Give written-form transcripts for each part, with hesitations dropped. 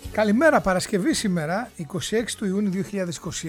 Καλημέρα, Παρασκευή σήμερα, 26 του Ιούνιου 2026.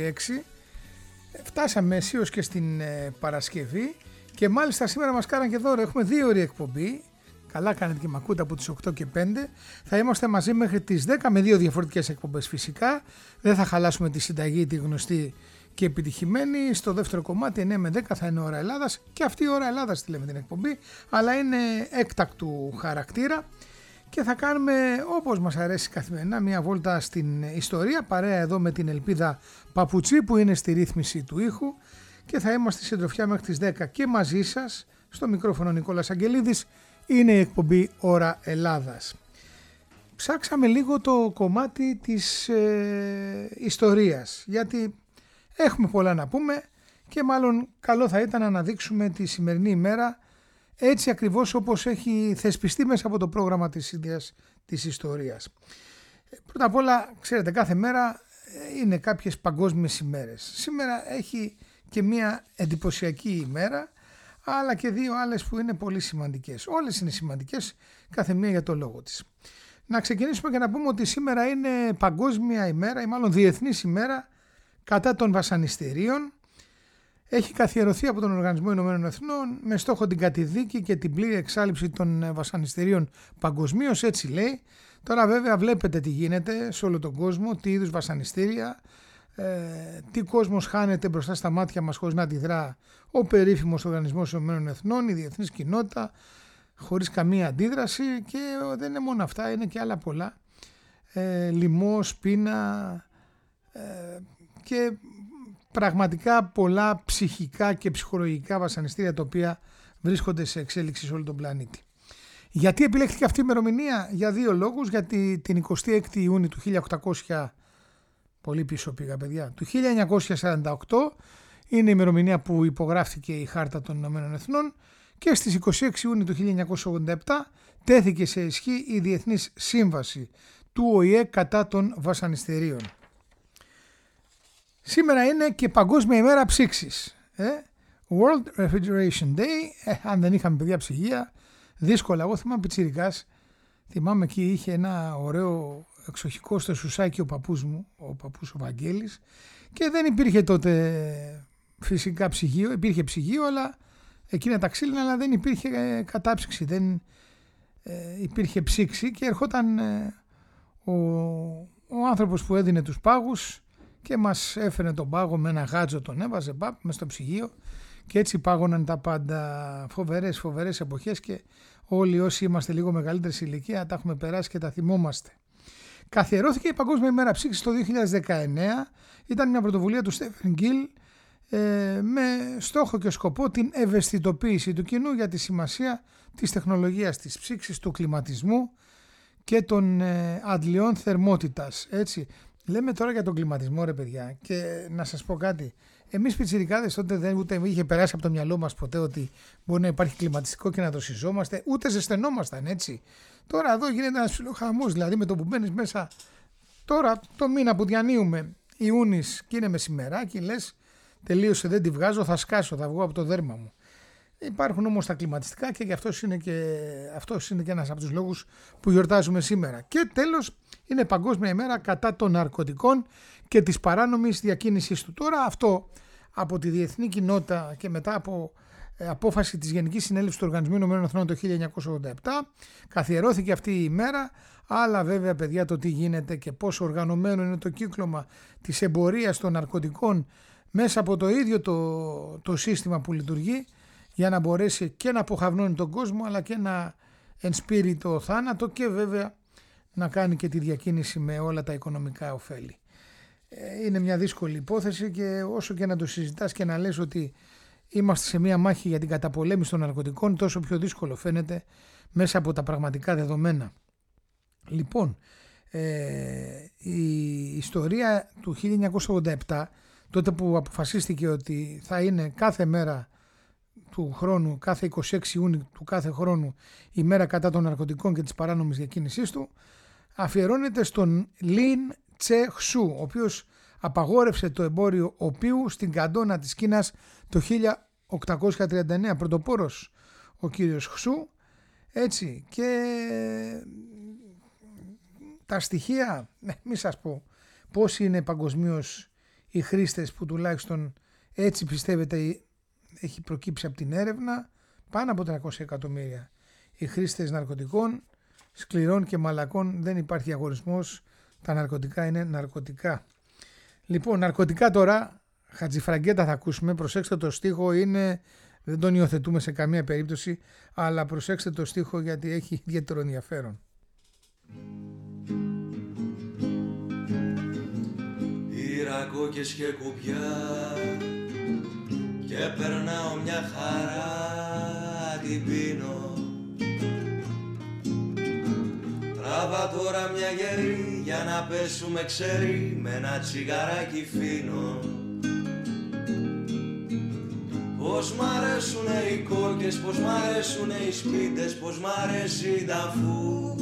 Φτάσαμε αισίως και στην Παρασκευή και μάλιστα σήμερα μας κάναν και δώρο. Έχουμε 2 ώρη εκπομπή. Καλά κάνετε και μ' ακούτε από τις 8 και 5. Θα είμαστε μαζί μέχρι τις 10 με 2 διαφορετικές εκπομπές φυσικά. Δεν θα χαλάσουμε τη συνταγή, τη γνωστή και επιτυχημένη. Στο δεύτερο κομμάτι 9 με 10 θα είναι ώρα Ελλάδας και αυτή η ώρα Ελλάδας τη λέμε την εκπομπή, αλλά είναι έκτακτου χαρακτήρα. Και θα κάνουμε, όπως μας αρέσει καθημερινά, μια βόλτα στην ιστορία, παρέα εδώ με την Ελπίδα Παπουτσί που είναι στη ρύθμιση του ήχου, και θα είμαστε συντροφιά μέχρι τις 10 και μαζί σας. Στο μικρόφωνο Νικόλας Αγγελίδης, είναι η εκπομπή Ώρα Ελλάδας. Ψάξαμε λίγο το κομμάτι της ιστορίας, γιατί έχουμε πολλά να πούμε και μάλλον καλό θα ήταν να αναδείξουμε τη σημερινή ημέρα έτσι ακριβώς όπως έχει θεσπιστεί μέσα από το πρόγραμμα της ίδιας της ιστορίας. Πρώτα απ' όλα, ξέρετε, κάθε μέρα είναι κάποιες παγκόσμιες ημέρες. Σήμερα έχει και μια εντυπωσιακή ημέρα, αλλά και 2 άλλες που είναι πολύ σημαντικές. Όλες είναι σημαντικές, κάθε μία για το λόγο της. Να ξεκινήσουμε και να πούμε ότι σήμερα είναι παγκόσμια ημέρα, ή μάλλον διεθνής ημέρα κατά των βασανιστήριων. Έχει καθιερωθεί από τον Οργανισμό Ηνωμένων Εθνών με στόχο την καταδίκη και την πλήρη εξάλειψη των βασανιστήριων παγκοσμίως, έτσι λέει. Τώρα βέβαια βλέπετε τι γίνεται σε όλο τον κόσμο, τι είδους βασανιστήρια, τι κόσμος χάνεται μπροστά στα μάτια μας χωρίς να αντιδρά ο περίφημος Οργανισμός Ηνωμένων Εθνών, η διεθνής κοινότητα, χωρίς καμία αντίδραση. Και δεν είναι μόνο αυτά, είναι και άλλα πολλά. Λοιμός, πείνα και πραγματικά πολλά ψυχικά και ψυχολογικά βασανιστήρια τα οποία βρίσκονται σε εξέλιξη σε όλο τον πλανήτη. Γιατί επιλέχθηκε αυτή η ημερομηνία? Για 2 λόγους. Γιατί την 26η Ιούνιου του 1800, πολύ πίσω πήγα παιδιά, του 1948 είναι η ημερομηνία που υπογράφηκε η Χάρτα των Ηνωμένων Εθνών και στις 26 Ιουνίου του 1987 τέθηκε σε ισχύ η Διεθνής Σύμβαση του ΟΗΕ κατά των βασανιστήριων. Σήμερα είναι και Παγκόσμια ημέρα ψήξης. World Refrigeration Day. Αν δεν είχαμε παιδιά ψυγεία, δύσκολα. Εγώ θυμάμαι πιτσιρικάς. Θυμάμαι εκεί είχε ένα ωραίο εξοχικό στο Σουσάκι ο παππούς μου, ο παππούς ο Βαγγέλης, και δεν υπήρχε τότε φυσικά ψυγείο. Υπήρχε ψυγείο, αλλά εκείνα τα ξύλινα, αλλά δεν υπήρχε κατάψυξη. Δεν υπήρχε ψήξη και ερχόταν ο άνθρωπος που έδινε τους πάγους και μας έφερε τον πάγο με ένα γάτζο, τον έβαζε μες στο ψυγείο και έτσι πάγωναν τα πάντα. Φοβερές εποχές και όλοι όσοι είμαστε λίγο μεγαλύτερη ηλικία τα έχουμε περάσει και τα θυμόμαστε. Καθιερώθηκε η Παγκόσμια ημέρα ψήξης το 2019, ήταν μια πρωτοβουλία του Στέφεν Γκίλ με στόχο και σκοπό την ευαισθητοποίηση του κοινού για τη σημασία της τεχνολογίας της ψήξης, του κλιματισμού και των αντλιών θερμότητας, έτσι. Λέμε τώρα για τον κλιματισμό ρε παιδιά, και να σας πω κάτι. Εμείς πιτσιρικάδες τότε δεν ούτε είχε περάσει από το μυαλό μας ποτέ ότι μπορεί να υπάρχει κλιματιστικό και να το συζόμαστε, ούτε ζεσθενόμασταν, έτσι. Τώρα εδώ γίνεται ένας ψιλοχαμός, δηλαδή με το που μπαίνεις μέσα τώρα το μήνα που διανύουμε Ιούνις και είναι μεσημεράκι, λες τελείωσε, δεν τη βγάζω, θα σκάσω, θα βγω από το δέρμα μου. Υπάρχουν όμως τα κλιματιστικά και γι' αυτός είναι και ένας από τους λόγους που γιορτάζουμε σήμερα. Και τέλος, είναι Παγκόσμια ημέρα κατά των ναρκωτικών και της παράνομης διακίνησης του. Τώρα αυτό από τη διεθνή κοινότητα και μετά από απόφαση της Γενικής Συνέλευσης του Οργανισμού Ηνωμένων Εθνών το 1987 καθιερώθηκε αυτή η ημέρα, αλλά βέβαια παιδιά το τι γίνεται και πόσο οργανωμένο είναι το κύκλωμα της εμπορίας των ναρκωτικών μέσα από το ίδιο το σύστημα που λειτουργεί, για να μπορέσει και να αποχαυνώνει τον κόσμο αλλά και να ενспείρει το θάνατο και βέβαια να κάνει και τη διακίνηση με όλα τα οικονομικά ωφέλη. Είναι μια δύσκολη υπόθεση και όσο και να το συζητάς και να λες ότι είμαστε σε μια μάχη για την καταπολέμηση των ναρκωτικών, τόσο πιο δύσκολο φαίνεται μέσα από τα πραγματικά δεδομένα. Λοιπόν, η ιστορία του 1987, τότε που αποφασίστηκε ότι θα είναι κάθε μέρα του χρόνου, κάθε 26 Ιούνιου του κάθε χρόνου, η μέρα κατά των ναρκωτικών και της παράνομης διακίνησής του, αφιερώνεται στον Λιν Τσε Χσου, ο οποίος απαγόρευσε το εμπόριο οπίου στην Καντόνα της Κίνας το 1839. Πρωτοπόρος ο κύριος Χσου, έτσι, και τα στοιχεία, μη σας πω πόσοι είναι παγκοσμίως οι χρήστες που τουλάχιστον έτσι πιστεύετε έχει προκύψει από την έρευνα, πάνω από 300 εκατομμύρια. Οι χρήστες ναρκωτικών, σκληρών και μαλακών, δεν υπάρχει διαχωρισμός, τα ναρκωτικά είναι ναρκωτικά. Λοιπόν, ναρκωτικά τώρα, Χατζηφραγκέτα θα ακούσουμε, προσέξτε το στίχο, δεν τον υιοθετούμε σε καμία περίπτωση, αλλά προσέξτε το στίχο γιατί έχει ιδιαίτερο ενδιαφέρον. Πήρα κόκκες και κουπιά και περνάω μια χαρά, την πίνω. Τράβα τώρα μια γερή για να πέσουμε ξέρει, με ένα τσιγαράκι φίνο. Πως μ' αρέσουνε οι κόκκες, πως μ' αρέσουνε οι σπίτες, πως μ' αρέσει η ταφού.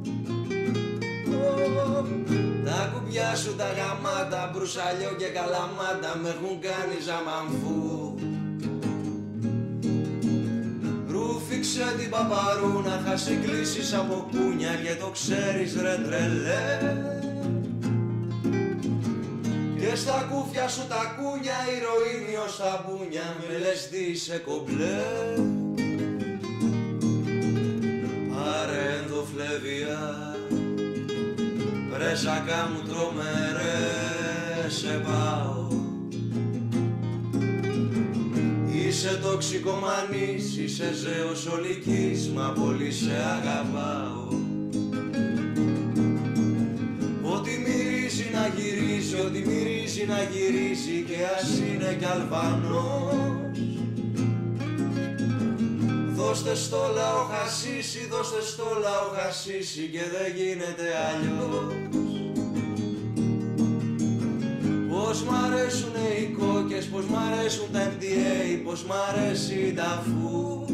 Τα κουμπιά σου τα γαμάτα, μπρουσαλιό και καλαμάτα με έχουν κάνει ζαμανφού. Ρούφηξε την παπαρούνα, χάσει κλήσεις από κούνια και το ξέρεις ρε τρελέ. Και στα κούφια σου τα κούνια, ηρωίνη ως τα μπούνια, με λες τι είσαι κομπλέ. Πάρε ενδοφλέβεια, πρέσακα μου τρομερέ, σε πάω. Είσαι τοξικομανής, είσαι ζέος ολικής, μα πολύ σε αγαπάω. Ό,τι μυρίζει να γυρίζει, ό,τι μυρίζει να γυρίζει, και ας είναι κι Αλβανός. Δώστε στο λαό χασίσι, δώστε στο λαό χασίσι, και δεν γίνεται αλλιώς. Πως μ' αρέσουνε οι κόκκες, πως μ' αρέσουν τα MDA, πως μ' αρέσει η ταφού.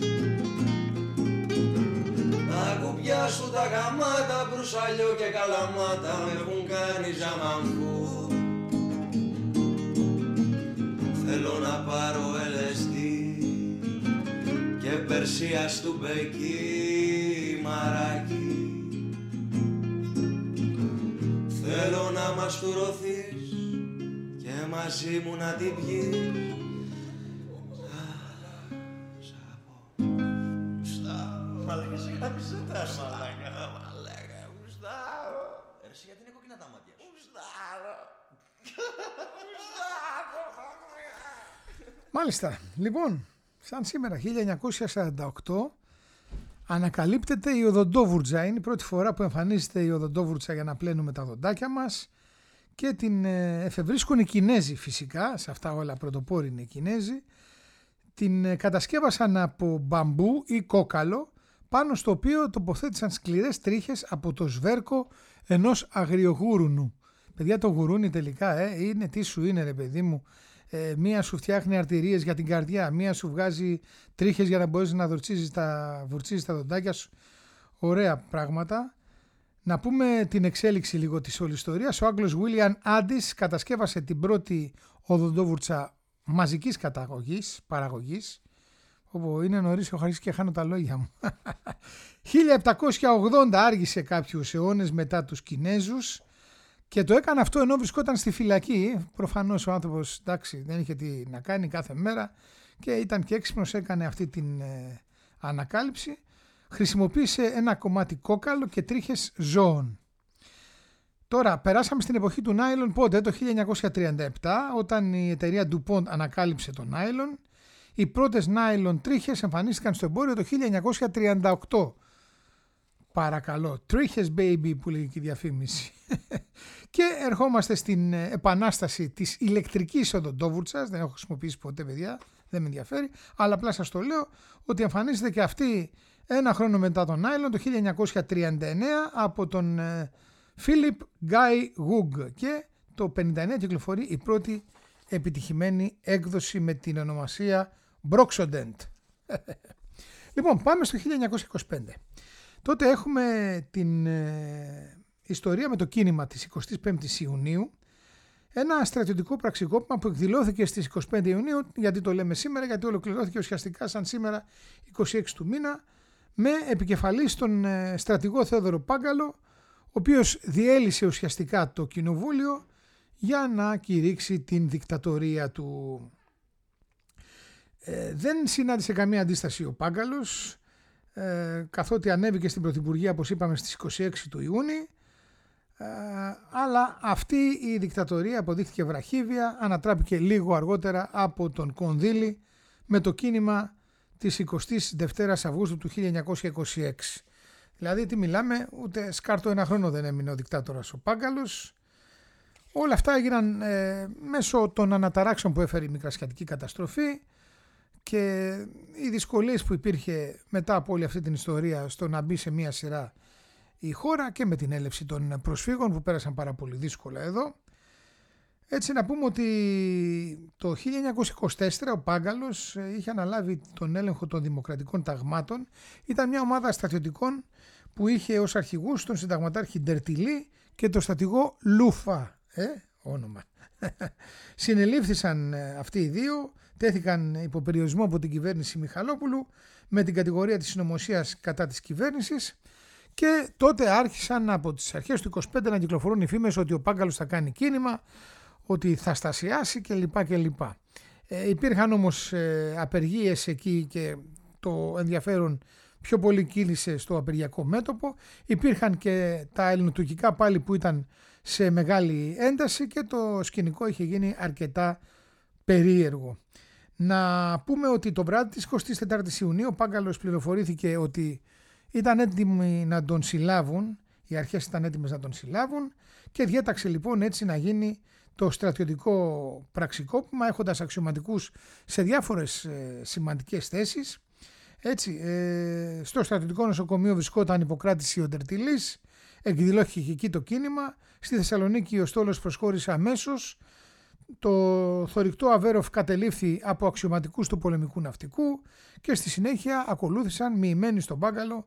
Τα κουμπιά σου τα γαμάτα, μπρουσαλιό και καλαμάτα με έχουν κάνει ζαμανφού. Θέλω να πάρω LSD και Περσία του Μπεκί μαράκι. Θέλω να μαστουρωθείς και μαζί μου να την πιείς. Μαλάκα, σιγά μη σε τας, μαλάκα, γουστάρω. Εσύ γιατί είναι κόκκινα τα μάτια σου. Γουστάρω. Μάλιστα, λοιπόν, σαν σήμερα 1948 ανακαλύπτεται η οδοντόβουρτζα. Είναι η πρώτη φορά που εμφανίζεται η οδοντόβουρτζα για να πλένουμε τα δοντάκια μας και την εφευρίσκουν οι Κινέζοι φυσικά, σε αυτά όλα πρωτοπόροι είναι οι Κινέζοι. Την κατασκεύασαν από μπαμπού ή κόκαλο, πάνω στο οποίο τοποθέτησαν σκληρές τρίχες από το σβέρκο ενός αγριογούρουνου. Παιδιά, το γουρούνι τελικά είναι τι σου είναι ρε παιδί μου. Μία σου φτιάχνει αρτηρίες για την καρδιά, μία σου βγάζει τρίχες για να μπορείς να βουρτσίζεις τα δοντάκια σου. Ωραία πράγματα. Να πούμε την εξέλιξη λίγο της όλης ιστορίας. Ο Άγγλος William Addis κατασκεύασε την πρώτη οδοντόβουρτσα μαζικής παραγωγής. Όπου είναι νωρίς, έχω αρχίσει και χάνω τα λόγια μου. 1780 άργησε κάποιους αιώνες μετά τους Κινέζους και το έκανε αυτό ενώ βρισκόταν στη φυλακή. Προφανώς ο άνθρωπος δεν είχε τι να κάνει κάθε μέρα και ήταν και έξυπνος, έκανε αυτή την ανακάλυψη. Χρησιμοποίησε ένα κομμάτι κόκαλο και τρίχες ζώων. Τώρα περάσαμε στην εποχή του νάιλον, πότε? Το 1937, όταν η εταιρεία DuPont ανακάλυψε το νάιλον. Οι πρώτες νάιλον τρίχες εμφανίστηκαν στο εμπόριο το 1938. Παρακαλώ, τρίχες baby που λέγει και η διαφήμιση. Και ερχόμαστε στην επανάσταση της ηλεκτρικής οδοντόβουρτσας. Δεν έχω χρησιμοποιήσει ποτέ, παιδιά, δεν με ενδιαφέρει, αλλά απλά σας το λέω ότι εμφανίζεται και αυτή ένα χρόνο μετά τον νάιλον, το 1939, από τον Philip Guy Woog, και το 1959 κυκλοφορεί η πρώτη επιτυχημένη έκδοση με την ονομασία Broxodent. Λοιπόν, πάμε στο 1925. Τότε έχουμε την ιστορία με το κίνημα της 25ης Ιουνίου, ένα στρατιωτικό πραξικόπημα που εκδηλώθηκε στις 25 Ιουνίου, γιατί το λέμε σήμερα, γιατί ολοκληρώθηκε ουσιαστικά σαν σήμερα 26 του μήνα, με επικεφαλής τον στρατηγό Θεόδωρο Πάγκαλο, οποίος διέλυσε ουσιαστικά το κοινοβούλιο για να κηρύξει την δικτατορία του. Δεν συνάντησε καμία αντίσταση ο Πάγκαλος, καθότι ανέβηκε στην Πρωθυπουργία, όπως είπαμε, στις 26 του Ιούνιου, αλλά αυτή η δικτατορία αποδείχθηκε βραχύβια, ανατράπηκε λίγο αργότερα από τον Κονδύλη με το κίνημα της 22ης Αυγούστου του 1926. Δηλαδή τι μιλάμε, ούτε σκάρτο ένα χρόνο δεν έμεινε ο δικτάτορας ο Πάγκαλος. Όλα αυτά έγιναν μέσω των αναταράξεων που έφερε η Μικρασιατική καταστροφή και οι δυσκολίες που υπήρχε μετά από όλη αυτή την ιστορία στο να μπει σε μια σειρά η χώρα και με την έλευση των προσφύγων που πέρασαν πάρα πολύ δύσκολα εδώ. Έτσι να πούμε ότι το 1924 ο Πάγκαλος είχε αναλάβει τον έλεγχο των δημοκρατικών ταγμάτων. Ήταν μια ομάδα στρατιωτικών που είχε ως αρχηγούς τον συνταγματάρχη Ντερτιλή και τον στρατηγό Λούφα. Όνομα. Συνελήφθησαν αυτοί οι δύο, τέθηκαν υπό περιορισμό από την κυβέρνηση Μιχαλόπουλου με την κατηγορία της συνωμοσίας κατά της κυβέρνησης και τότε άρχισαν από τις αρχές του 25 να κυκλοφορούν οι φήμες ότι ο Πάγκαλος θα κάνει κίνημα, ότι θα στασιάσει κλπ. Υπήρχαν όμως απεργίες εκεί και το ενδιαφέρον πιο πολύ κύλησε στο απεργιακό μέτωπο. Υπήρχαν και τα ελληνοτουρκικά πάλι που ήταν σε μεγάλη ένταση και το σκηνικό είχε γίνει αρκετά περίεργο. Να πούμε ότι το βράδυ της 24ης Ιουνίου ο Πάγκαλος πληροφορήθηκε ότι ήταν έτοιμοι να τον συλλάβουν, οι αρχές ήταν έτοιμες να τον συλλάβουν και διέταξε λοιπόν έτσι να γίνει το στρατιωτικό πραξικόπημα, έχοντας αξιωματικούς σε διάφορες σημαντικές θέσεις. Έτσι, στο στρατιωτικό νοσοκομείο βρισκόταν υποκράτηση ο Ντερτιλής, εκδηλώθηκε εκεί το κίνημα. Στη Θεσσαλονίκη ο Στόλος προσχώρησε αμέσως. Το θωρηκτό Αβέροφ κατελήφθη από αξιωματικούς του πολεμικού ναυτικού και στη συνέχεια ακολούθησαν μοιημένοι στον Πάγκαλο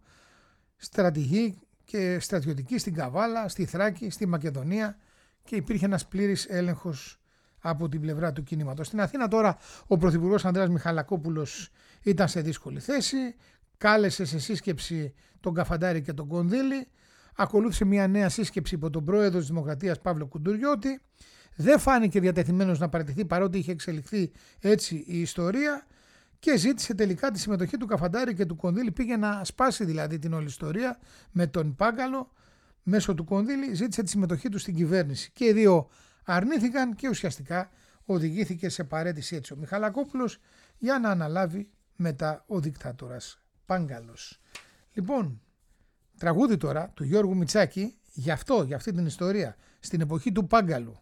στρατηγοί και στρατιωτικοί στην Καβάλα, στη Θράκη, στη Μακεδονία και υπήρχε ένας πλήρης έλεγχος από την πλευρά του κινήματος. Στην Αθήνα τώρα ο Πρωθυπουργός Ανδρέας Μιχαλακόπουλος ήταν σε δύσκολη θέση, κάλεσε σε σύσκεψη τον Καφαντάρη και τον Κονδύλη, ακολούθησε μια νέα σύσκεψη υπό τον πρόεδρο της Δημοκρατίας Παύλο Κουντουριώτη, δεν φάνηκε διατεθειμένος να παραιτηθεί παρότι είχε εξελιχθεί έτσι η ιστορία και ζήτησε τελικά τη συμμετοχή του Καφαντάρη και του Κονδύλη, πήγε να σπάσει δηλαδή την όλη ιστορία με τον Πάγκαλο μέσω του Κονδύλη, ζήτησε τη συμμετοχή του στην κυβέρνηση και οι δύο αρνήθηκαν και ουσιαστικά οδηγήθηκε σε παραίτηση έτσι ο Μιχαλακόπουλος για να αναλάβει μετά ο δικτάτορας Πάγκαλος. Λοιπόν, τραγούδι τώρα του Γιώργου Μητσάκη για αυτή την ιστορία στην εποχή του Πάγκαλου.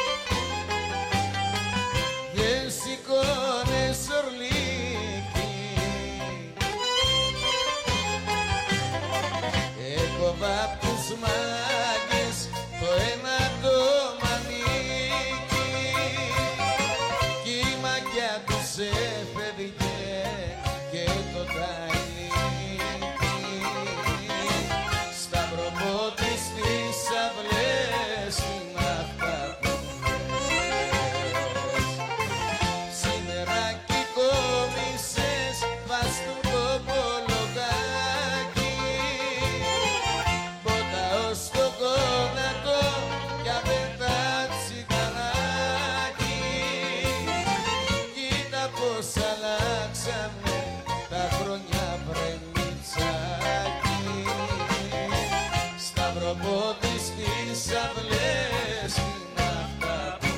Δεν σηκώνες ορλίκι τις αυλές είναι αυτά που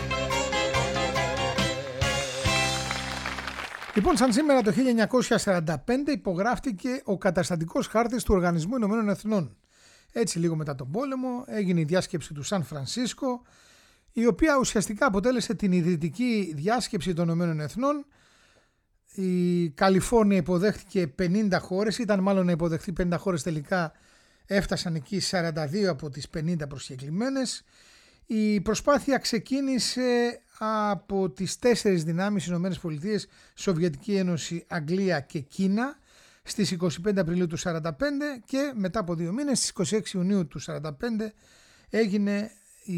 Λοιπόν, σαν σήμερα το 1945 υπογράφτηκε ο καταστατικός χάρτης του Οργανισμού Ηνωμένων Εθνών. Έτσι λίγο μετά τον πόλεμο έγινε η διάσκεψη του Σαν Φρανσίσκο, η οποία ουσιαστικά αποτέλεσε την ιδρυτική διάσκεψη των Ηνωμένων Εθνών. Η Καλιφόρνια υποδέχτηκε 50 χώρες, ήταν μάλλον να υποδεχθεί 50 χώρες, τελικά έφτασαν εκεί 42 από τις 50 προσκεκλημένες. Η προσπάθεια ξεκίνησε από τις 4 δυνάμεις Ηνωμένες Πολιτείες, Σοβιετική Ένωση, Αγγλία και Κίνα στις 25 Απριλίου του 1945 και μετά από 2 μήνες στις 26 Ιουνίου του 1945 έγινε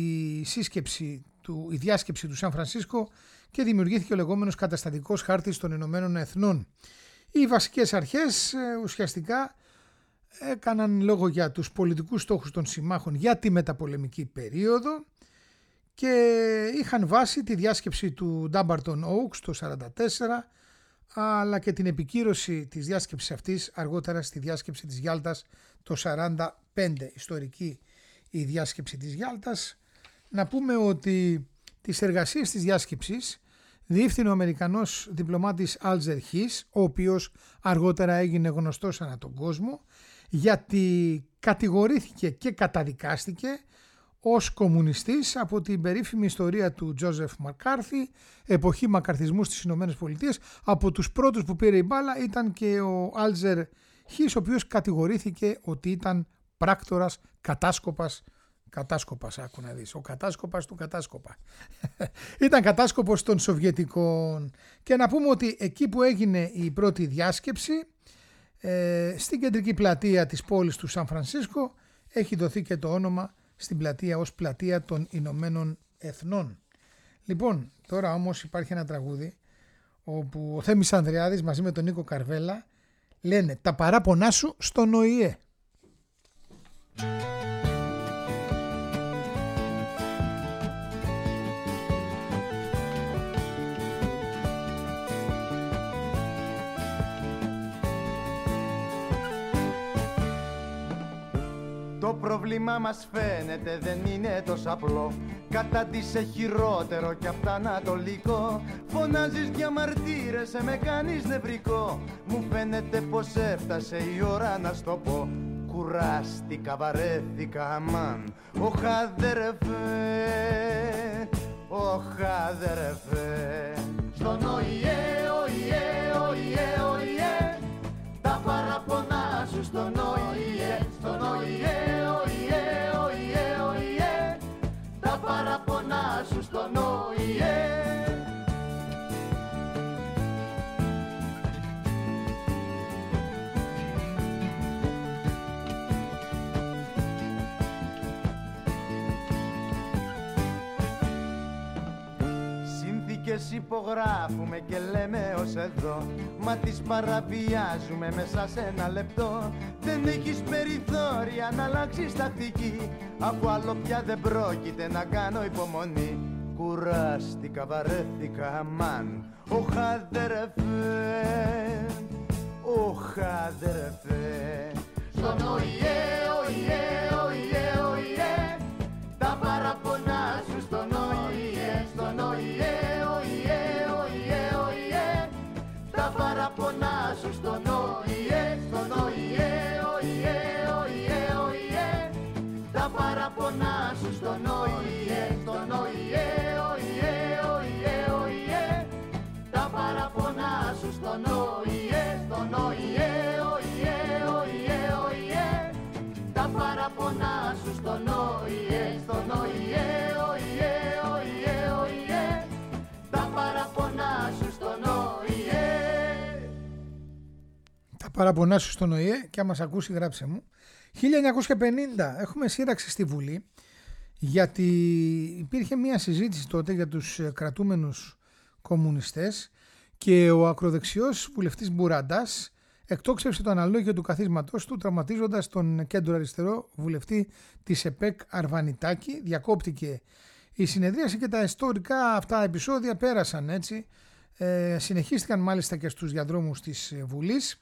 η διάσκεψη του Σαν Φρανσίσκο και δημιουργήθηκε ο λεγόμενος καταστατικός χάρτης των Ηνωμένων Εθνών. Οι βασικές αρχές ουσιαστικά έκαναν λόγο για τους πολιτικούς στόχους των συμμάχων για τη μεταπολεμική περίοδο και είχαν βάσει τη διάσκεψη του Dumbarton Oaks το 1944, αλλά και την επικύρωση της διάσκεψης αυτής αργότερα στη διάσκεψη της Γιάλτας το 1945, ιστορική η διάσκεψη της Γιάλτας. Να πούμε ότι τις εργασίες της διάσκεψης διεύθυνε ο Αμερικανός διπλωμάτης Άλτζερ Χις, ο οποίος αργότερα έγινε γνωστός ανά τον κόσμο, γιατί κατηγορήθηκε και καταδικάστηκε ως κομμουνιστής από την περίφημη ιστορία του Τζόζεφ Μακάρθι, εποχή μακαρθισμού στις Ηνωμένες Πολιτείες. Από τους πρώτους που πήρε η μπάλα ήταν και ο Άλτζερ Χις, ο οποίος κατηγορήθηκε ότι ήταν πράκτορας κατάσκοπας, άκου να δεις, ο κατάσκοπας του κατάσκοπα. Ήταν κατάσκοπος των Σοβιετικών. Και να πούμε ότι εκεί που έγινε η πρώτη διάσκεψη, στην κεντρική πλατεία της πόλης του Σαν Φρανσίσκο, έχει δοθεί και το όνομα στην πλατεία ως πλατεία των Ηνωμένων Εθνών. Λοιπόν, τώρα όμως υπάρχει ένα τραγούδι όπου ο Θέμης Ανδριάδης μαζί με τον Νίκο Καρβέλα λένε «Τα παράπονά σου στον ΟΗΕ». Το πρόβλημα μας φαίνεται δεν είναι τόσο απλό. Κατάντησε χειρότερο κι απ' τα ανατολικό. Φωνάζεις διαμαρτύρεσαι, με κάνεις νευρικό. Μου φαίνεται πως έφτασε η ώρα να στο πω. Κουράστηκα, βαρέθηκα, αμάν. Ωχ αδερφέ, ωχ αδερφέ. Στον ΟΗΕ, ΟΗΕ, ΟΗΕ, ΟΗΕ. Τα παραπονά σου στον ΟΗΕ, στον ΟΗΕ, ΟΗΕ, ΟΗΕ, ΟΗΕ. Τα παραπονά σου στον ΟΗΕ. Συνθήκες υπογράφουμε και λέμε ως εδώ, μα τις παραβιάζουμε μέσα σε ένα λεπτό. Δεν έχεις περιθώρια να αλλάξεις τακτική, αφού άλλο πια δεν πρόκειται να κάνω υπομονή. Κουράστηκα, βαρέθηκα, αμάν. Ωχ αδερφέ, ωχ αδερφέ. Στον ΟΗΕ, ΟΗΕ, ΟΗΕ, ΟΗΕ. Τα παραπονά σου στον ΟΗΕ, στον ΟΗΕ, ΟΗΕ, ΟΗΕ, ΟΗΕ. Τα παραπονά σου στον ΟΗΕ, στον ΟΗΕ, ΟΗΕ, ΟΗΕ, ΟΗΕ. Τα παραπονά σου στον ΟΗΕ, στον ΟΗΕ, ΟΗΕ, ΟΗΕ, ΟΗΕ. Τα παραπονά σου στον ΟΗΕ, στον ΟΗΕ, ΟΗΕ, ΟΗΕ, ΟΗΕ. Τα παραπονά σου στον ΟΗΕ, στον ΟΗΕ, ΟΗΕ, ΟΗΕ, ΟΗΕ. Τα παραπονά σου στον ΟΗΕ. Τα παραπονά σου στον ΟΗΕ, και άμα σ' ακούσει γράψε μου. 1950 έχουμε σύραξη στη Βουλή, γιατί υπήρχε μια συζήτηση τότε για τους κρατούμενους κομμουνιστές και ο ακροδεξιός βουλευτής Μπουραντάς εκτόξευσε το αναλόγιο του καθίσματός του, τραυματίζοντας τον κέντρο αριστερό βουλευτή της ΕΠΕΚ Αρβανιτάκη. Διακόπτηκε η συνεδρίαση και τα ιστορικά αυτά επεισόδια πέρασαν έτσι. Συνεχίστηκαν μάλιστα και στους διαδρόμους της Βουλής.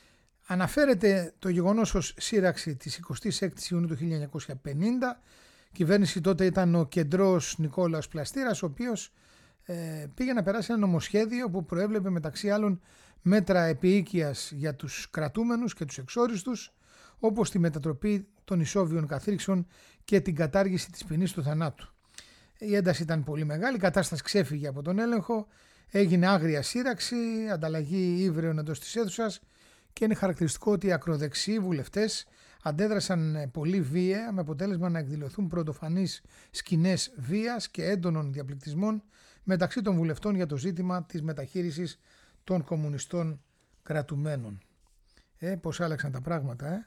Αναφέρεται το γεγονός ως σύραξη της 26ης Ιουνίου του 1950 Κυβέρνηση τότε ήταν ο Κεντρός Νικόλαος Πλαστήρας, ο οποίος πήγε να περάσει ένα νομοσχέδιο που προέβλεπε μεταξύ άλλων μέτρα επίοικιας για τους κρατούμενους και τους εξόριστους, όπως τη μετατροπή των ισόβιων καθρίξεων και την κατάργηση της ποινής του θανάτου. Η ένταση ήταν πολύ μεγάλη, η κατάσταση ξέφυγε από τον έλεγχο, έγινε άγρια σύραξη, ανταλλαγή ύβρεων εντός της αίθουσας και είναι χαρακτηριστικό ότι οι ακροδεξιοί βουλευτές αντέδρασαν πολύ βία, με αποτέλεσμα να εκδηλωθούν πρωτοφανείς σκηνές βίας και έντονων διαπληκτισμών μεταξύ των βουλευτών για το ζήτημα της μεταχείρισης των κομμουνιστών κρατουμένων. Πώς άλλαξαν τα πράγματα.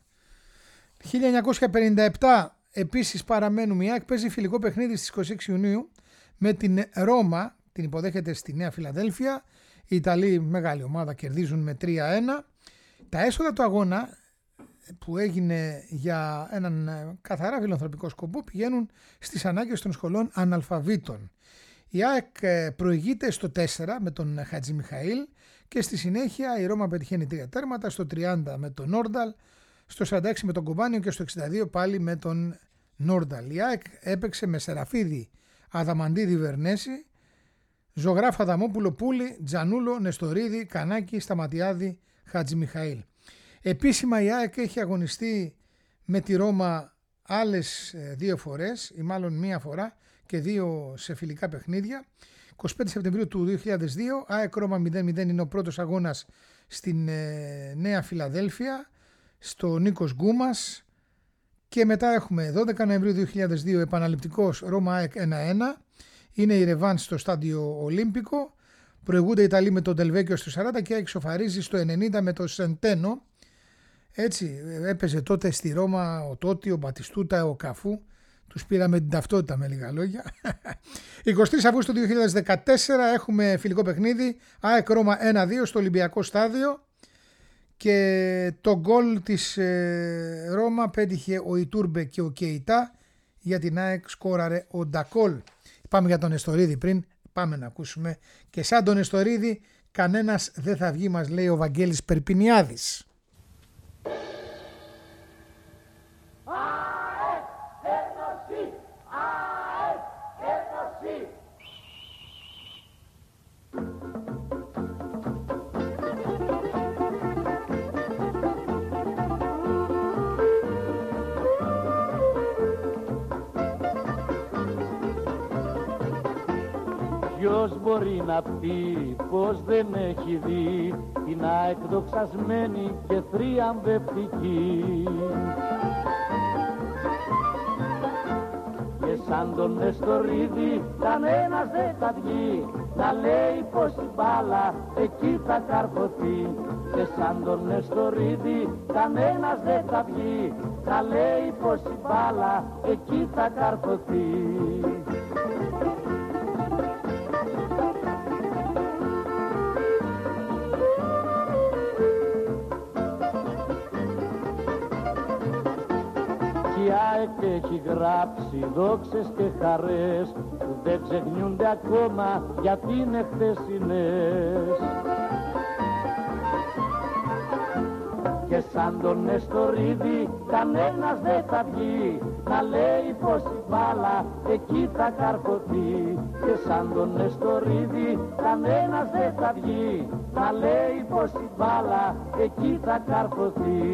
1957 επίσης παραμένουμε. Η ΑΕΚ παίζει φιλικό παιχνίδι στις 26 Ιουνίου με την Ρώμα, την υποδέχεται στη Νέα Φιλαδέλφια. Οι Ιταλοί, μεγάλη ομάδα, κερδίζουν με 3-1. Τα έσοδα του αγώνα που έγινε για έναν καθαρά φιλανθρωπικό σκοπό πηγαίνουν στις ανάγκες των σχολών αναλφαβήτων. Η ΑΕΚ προηγείται στο 4 με τον Χατζη Μιχαήλ και στη συνέχεια η Ρώμα πετυχαίνει 3 τέρματα, στο 30 με τον Νόρνταλ, στο 46 με τον Κομπάνιο και στο 62 πάλι με τον Νόρνταλ. Η ΑΕΚ έπαιξε με Σεραφίδη, Αδαμαντίδη, Βερνέση, Ζωγράφα, Αδαμόπουλο, Πούλη, Τζανούλο, Νεστορίδη, Κανάκη, Σταματιάδη, Χατζη Μιχαήλ. Επίσημα η ΑΕΚ έχει αγωνιστεί με τη Ρώμα άλλες 2 φορές ή μάλλον μία φορά και 2 σε φιλικά παιχνίδια. 25 Σεπτεμβρίου του 2002, ΑΕΚ Ρώμα 0-0 είναι ο πρώτος αγώνας στην Νέα Φιλαδέλφια, στο Νίκος Γκούμας, και μετά έχουμε 12 Νοεμβρίου 2002 επαναληπτικός Ρώμα ΑΕΚ 1-1, είναι η ρεβάνς στο στάδιο Ολύμπικο, προηγούνται οι Ιταλοί με τον Τελβέκιο στο 40 και εξοφαρίζει στο 90 με το Σεντένο. Έτσι έπαιζε τότε στη Ρώμα ο Τότι, ο Μπατιστούτα, ο Καφού. Τους πήραμε την ταυτότητα με λίγα λόγια. 23 Αυγούστου 2014 έχουμε φιλικό παιχνίδι ΑΕΚ Ρώμα 1-2 στο Ολυμπιακό στάδιο και το γκολ της Ρώμα πέτυχε ο Ιτούρμπε και ο Κεϊτά. Για την ΑΕΚ σκόραρε ο Ντακόλ. Πάμε για τον Νεστορίδη πριν, πάμε να ακούσουμε και σαν τον Νεστορίδη κανένας δεν θα βγει, μας λέει ο Βαγγέλης Περπινιάδης. Ποιος μπορεί να πει πως δεν έχει δει την ΑΕΚ δοξασμένη και θριαμβευτική, και σαν τον Νεστορίδη κανένας δεν θα βγει να λέει πως η μπάλα εκεί θα καρφωθεί, και σαν τον Νεστορίδη κανένας δεν θα βγει να λέει πως η μπάλα εκεί θα καρφωθεί. Η ΑΕΚ έχει γράψει δόξες και χαρές που δεν ξεχνιούνται ακόμα γιατί είναι χθεσινές, και σαν τον Νεστορίδη κανένας δεν θα βγει να λέει πως η μπάλα εκεί θα καρφωθεί, και σαν τον Νεστορίδη κανένας δεν θα βγει να λέει πως η μπάλα εκεί θα καρφωθεί.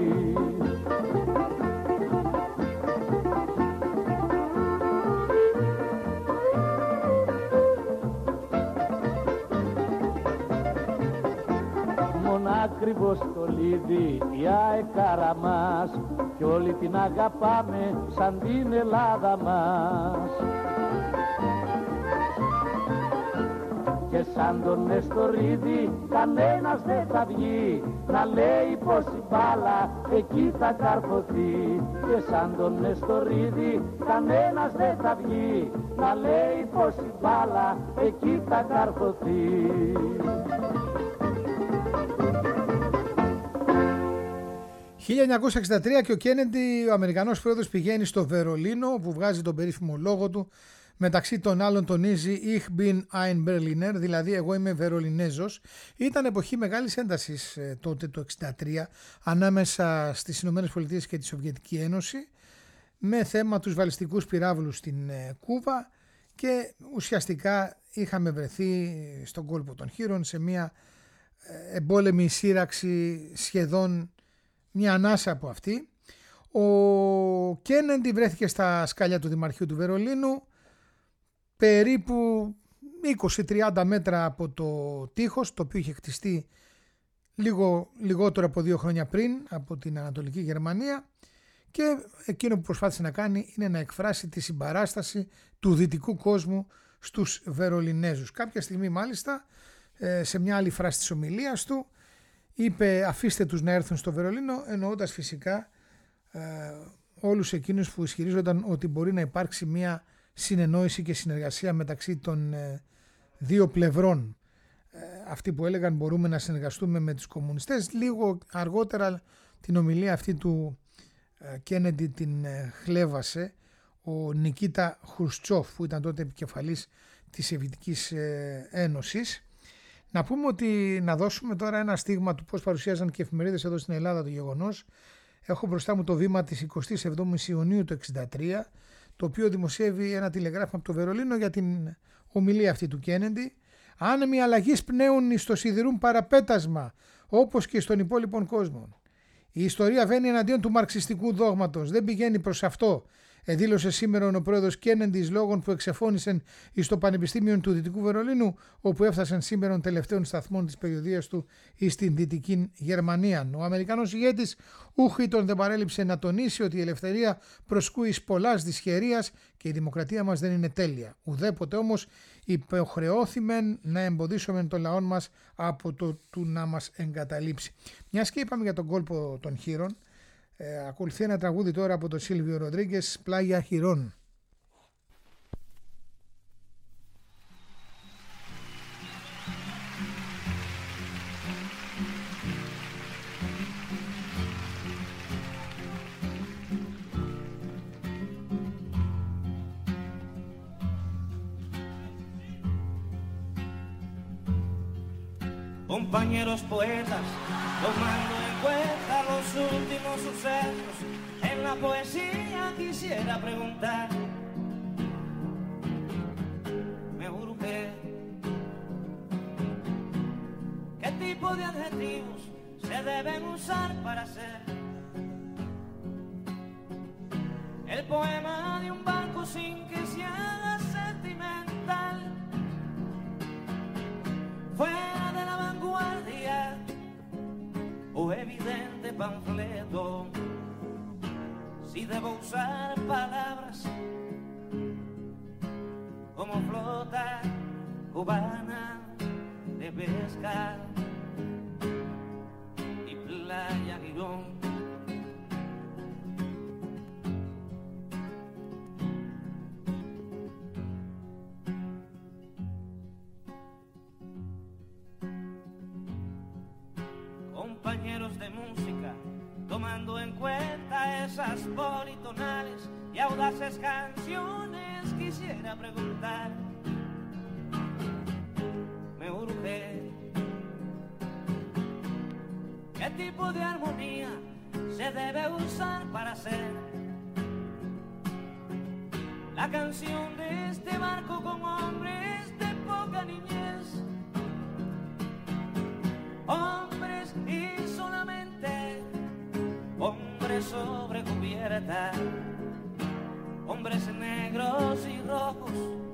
Ακριβώς το λίδι η αεκάρα μας κι όλοι την αγαπάμε σαν την Ελλάδα μας, και σαν τον Νεστορίδη κανένας δεν θα βγει να λέει πως η μπάλα εκεί θα καρφωθεί, και σαν τον Νεστορίδη κανένας δεν θα βγει να λέει πως η μπάλα εκεί θα καρφωθεί. 1963 και ο Κέννεντι, ο Αμερικανός πρόεδρος, πηγαίνει στο Βερολίνο όπου βγάζει τον περίφημο λόγο του. Μεταξύ των άλλων τονίζει Ich bin ein Berliner, δηλαδή εγώ είμαι Βερολινέζος. Ήταν εποχή μεγάλης έντασης τότε το 1963 ανάμεσα στις Ηνωμένες Πολιτείες και τη Σοβιετική Ένωση. με θέμα τους βαλιστικούς πυράβλους στην Κούβα και ουσιαστικά είχαμε βρεθεί στον κόλπο των Χείρων σε μια εμπόλεμη σύραξη, σχεδόν μια ανάσα από αυτή. Ο Κέννεντι βρέθηκε στα σκάλια του Δημαρχείου του Βερολίνου, περίπου 20-30 μέτρα από το τείχος, το οποίο είχε χτιστεί λιγότερο από 2 χρόνια πριν από την Ανατολική Γερμανία, και εκείνο που προσπάθησε να κάνει είναι να εκφράσει τη συμπαράσταση του δυτικού κόσμου στους Βερολινέζους. Κάποια στιγμή μάλιστα, σε μια άλλη φράση της ομιλίας του, είπε αφήστε τους να έρθουν στο Βερολίνο, εννοώντας φυσικά όλους εκείνους που ισχυρίζονταν ότι μπορεί να υπάρξει μια συνεννόηση και συνεργασία μεταξύ των δύο πλευρών. Αυτοί που έλεγαν μπορούμε να συνεργαστούμε με τους κομμουνιστές. Λίγο αργότερα την ομιλία αυτή του Κέννεντι την χλέβασε ο Νικίτα Χρουστσόφ, που ήταν τότε επικεφαλής της Σοβιετικής Ένωσης. Να πούμε ότι, να δώσουμε τώρα ένα στίγμα του πώς παρουσίαζαν και εφημερίδες εδώ στην Ελλάδα το γεγονός. Έχω μπροστά μου το βήμα της 27ης Ιουνίου του 1963, το οποίο δημοσιεύει ένα τηλεγράφημα από το Βερολίνο για την ομιλία αυτή του Κέννεντι. Άνεμοι αλλαγής πνέουν στο σιδηρούν παραπέτασμα, όπως και στον υπόλοιπον κόσμο. Η ιστορία βαίνει εναντίον του μαρξιστικού δόγματος. Δεν πηγαίνει προς αυτό, δήλωσε σήμερα ο πρόεδρος Κέννεντι εις λόγων που εξεφώνησαν στο Πανεπιστήμιο του Δυτικού Βερολίνου, όπου έφτασαν σήμερα των τελευταίων σταθμών της περιοδίας του στην Δυτική Γερμανία. Ο Αμερικανός ηγέτης ούχητον δεν παρέλειψε να τονίσει ότι η ελευθερία προσκούει εις πολλάς δυσχερίας και η δημοκρατία μας δεν είναι τέλεια. Ουδέποτε όμως υποχρεώθημεν να εμποδίσουμε τον λαό μας από το του να μας εγκαταλείψει. Μιας και είπαμε για τον κόλπο των Χείρων, ακολουθεί ένα τραγούδι τώρα από τον Σίλβιο Ροντρίγκες, Πλάγια Χειρών. Compañeros poetas, tomando en cuenta los últimos sucesos, en la poesía quisiera preguntar. Me urge, ¿qué tipo de adjetivos se deben usar para hacer el poema de un barco sin que se haga sentimental? Fuera de la vanguardia o evidente panfleto, si debo usar palabras como flota cubana de pesca y playa Girón. Compañeros de música, tomando en cuenta esas politonales y audaces canciones, quisiera preguntar. Me urge, ¿qué tipo de armonía se debe usar para hacer la canción de este barco con hombres de poca niñez? Hombres y solamente hombres sobre cubierta, hombres negros y rojos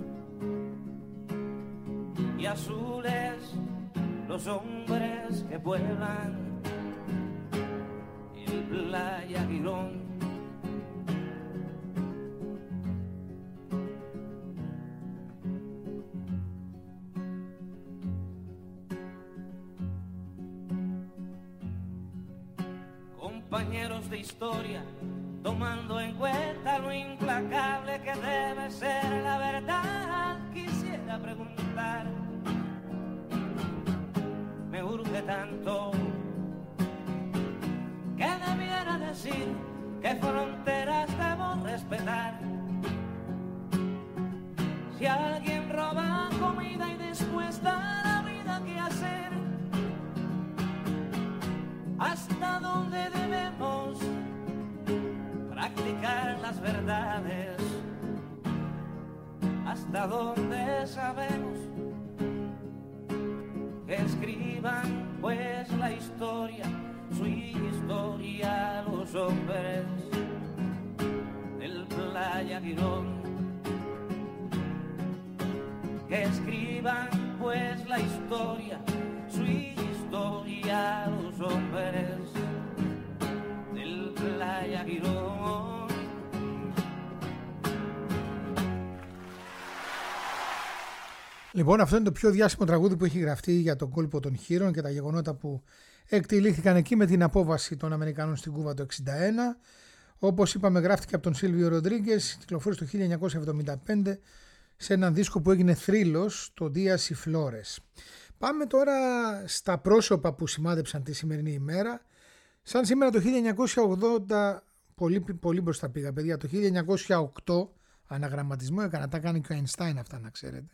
y azules, los hombres que pueblan el Playa Girón. Compañeros de historia, tomando en cuenta lo implacable que debe ser la verdad, quisiera preguntar. Me urge tanto que debiera decir qué fronteras debo respetar. Si alguien roba comida y después da la vida, ¿qué hacer? ¿Hasta dónde debemos practicar las verdades, hasta donde sabemos que escriban pues la historia, su historia los hombres del Playa Girón, que escriban pues la historia, su historia los hombres del Playa Girón. Λοιπόν, αυτό είναι το πιο διάσημο τραγούδι που έχει γραφτεί για τον κόλπο των Χείρων και τα γεγονότα που εκτελήθηκαν εκεί με την απόβαση των Αμερικανών στην Κούβα το 1961. Όπως είπαμε, γράφτηκε από τον Σίλβιο Ροντρίγκες, κυκλοφόρησε το 1975 σε έναν δίσκο που έγινε θρύλος, το Días y Flores. Πάμε τώρα στα πρόσωπα που σημάδεψαν τη σημερινή ημέρα. Σαν σήμερα το 1980, πολύ μπροστά πήγα παιδιά, το 1908, αναγραμματισμό έκανα, τα κάνει και ο Αϊνστάιν αυτά να ξέρετε.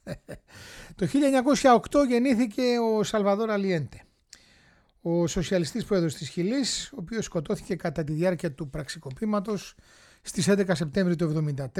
Το 1908 γεννήθηκε ο Σαλβαδόρ Αλιέντε, ο σοσιαλιστής πρόεδρος της Χιλής, ο οποίος σκοτώθηκε κατά τη διάρκεια του πραξικοπήματος στις 11 Σεπτέμβρη του 1973.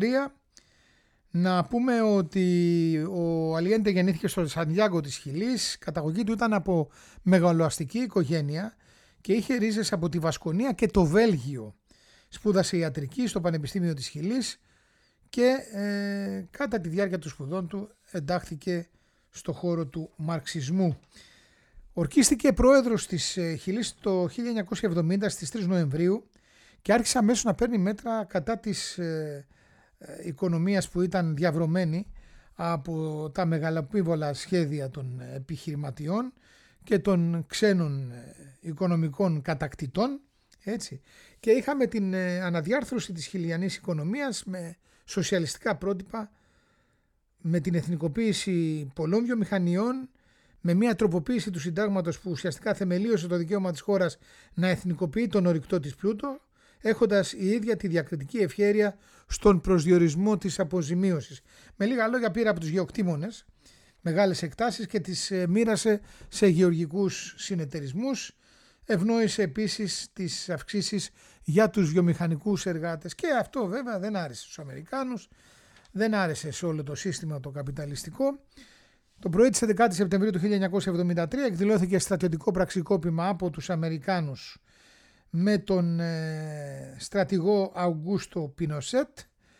Να πούμε ότι ο Αλιέντε γεννήθηκε στο Σαντιάγκο της Χιλής, καταγωγή του ήταν από μεγαλοαστική οικογένεια και είχε ρίζες από τη Βασκονία και το Βέλγιο. Σπούδασε ιατρική στο Πανεπιστήμιο της Χιλής και κατά τη διάρκεια των σπουδών του εντάχθηκε στο χώρο του μαρξισμού. Ορκίστηκε πρόεδρος της Χιλής το 1970 στις 3 Νοεμβρίου και άρχισε αμέσως να παίρνει μέτρα κατά της οικονομίας που ήταν διαβρωμένη από τα μεγαλοπίβολα σχέδια των επιχειρηματιών και των ξένων οικονομικών κατακτητών, έτσι. Και είχαμε την αναδιάρθρωση της χιλιανής οικονομίας με σοσιαλιστικά πρότυπα, με την εθνικοποίηση πολλών βιομηχανιών, με μια τροποποίηση του συντάγματος που ουσιαστικά θεμελίωσε το δικαίωμα της χώρας να εθνικοποιεί τον ορυκτό της πλούτο, έχοντας η ίδια τη διακριτική ευχέρεια στον προσδιορισμό της αποζημίωσης. Με λίγα λόγια, πήρε από τους γεωκτήμονες μεγάλες εκτάσεις και τις μοίρασε σε γεωργικούς συνεταιρισμούς. Ευνόησε επίσης τις αυξήσεις για τους βιομηχανικούς εργάτες και αυτό βέβαια δεν άρεσε στους Αμερικάνους, δεν άρεσε σε όλο το σύστημα το καπιταλιστικό. Το πρωί της 11 Σεπτεμβρίου του 1973 εκδηλώθηκε στρατιωτικό πραξικόπημα από τους Αμερικάνους με τον στρατηγό Αουγκούστο Πινοσέτ.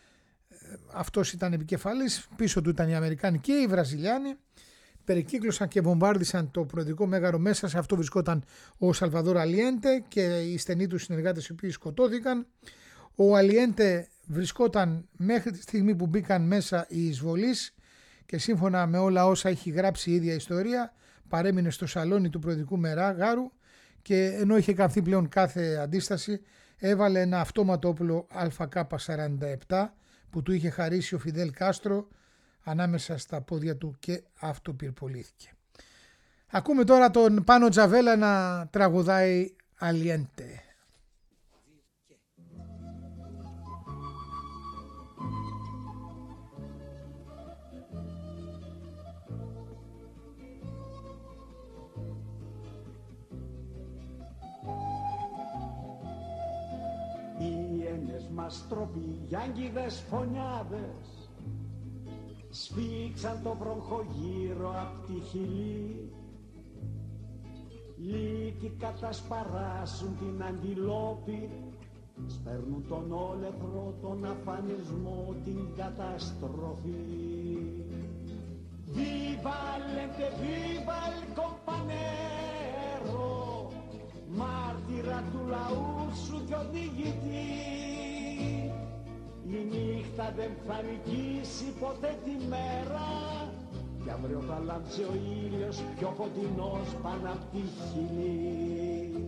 Αυτός ήταν επικεφαλής, πίσω του ήταν οι Αμερικάνοι και οι Βραζιλιάνοι. Περικύκλωσαν και βομβάρδισαν το προεδρικό μέγαρο, μέσα σε αυτό βρισκόταν ο Σαλβαδόρ Αλιέντε και οι στενοί του συνεργάτες οι οποίοι σκοτώθηκαν. Ο Αλιέντε βρισκόταν μέχρι τη στιγμή που μπήκαν μέσα οι εισβολείς και σύμφωνα με όλα όσα έχει γράψει η ίδια ιστορία παρέμεινε στο σαλόνι του προεδρικού μεγάρου και ενώ είχε καμφθεί πλέον κάθε αντίσταση έβαλε ένα αυτόματο όπλο ΑΚ-47 που του είχε χαρίσει ο Φιδέλ Κάστρο ανάμεσα στα πόδια του και αυτοπυρπολήθηκε. Ακούμε τώρα τον Πάνο Τζαβέλα να τραγουδάει Αλιέντε. Οι έννες μας τρόποι, γιάνγκιδες φωνιάδες σφίξαν το βροχό γύρω απ' τη Χιλή. Λύκοι κατασπαράσουν την αντιλόπη, σπέρνουν τον όλεθρο, τον αφανισμό, την καταστροφή. Viva lente, viva el compañero, μάρτυρα του λαού σου κι οδηγητή. Η νύχτα δεν θα νικήσει ποτέ τη μέρα κι αύριο θα λάμψει ο ήλιος πιο φωτεινός πάνω απ' τη Χιλή.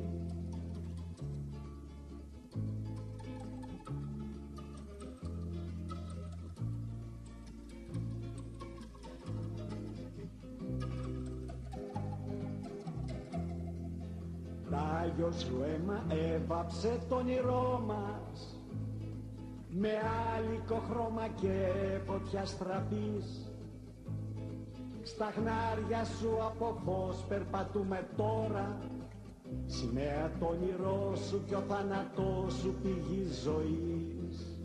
Τ' Άγιο σου αίμα έβαψε το όνειρό μας με άλικο χρώμα και φωτιά στραπής. Στα χνάρια σου από φως περπατούμε τώρα, σημαία το όνειρό σου κι ο θάνατός σου πηγή ζωής.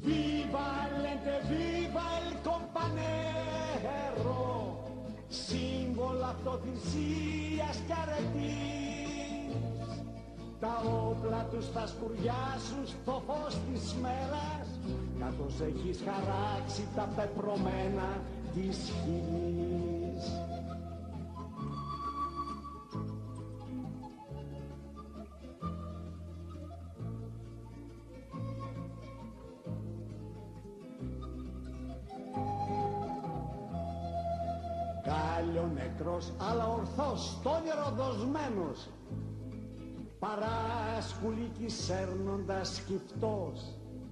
Viva lente, viva el compañero, σύμβολο αυτοθυσίας κι αρετής. Τα όπλα τους θα σκουριάσουν στο φως της μέρας, καθώς έχεις χαράξει τα πεπρωμένα της χειλής. Κάλλιο νεκρός, αλλά ορθός, στο όνειρο δοσμένος, παρά σκουλίκι σέρνοντας σκυφτός.